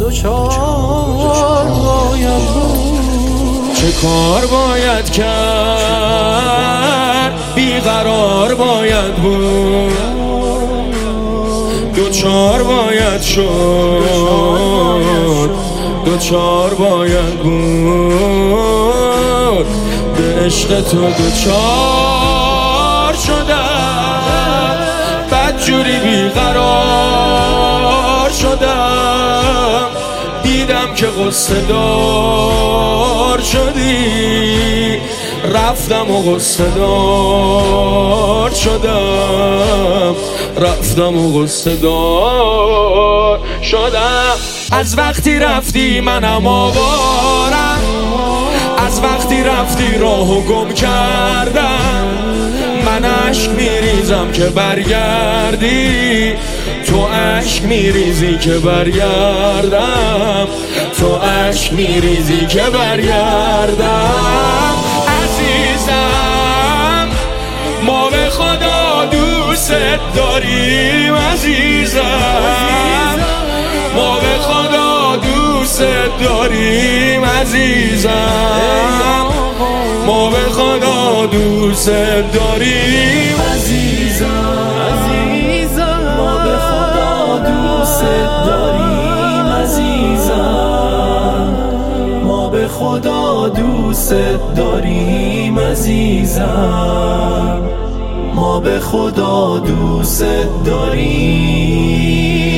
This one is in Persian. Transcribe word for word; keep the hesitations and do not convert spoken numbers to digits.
دوچار باید بود. چه کار باید کرد بیقرار باید بود، دوچار باید شد دوچار باید بود. به عشق تو دوچار شدم، بدجوری بیقرار شدم، دیدم که قصه دار شدی، رفتم و قصه دار شدم، رفتم و قصه دار شدم. از وقتی رفتی منم آوارم، از وقتی رفتی راهو گم کردم. من عشق میریزم که برگردی، تو عشق میریزی که برگردم، تو عشق میریزی که برگردم. عزیزم ما به خدا دوست داریم، عزیزم ما به خدا دوست داریم، عزیزم ما به خدا دوست داریم، عزیزم ما به خدا دوست داریم، عزیزم ما به خدا دوست داریم، عزیزم ما به خدا دوست داریم.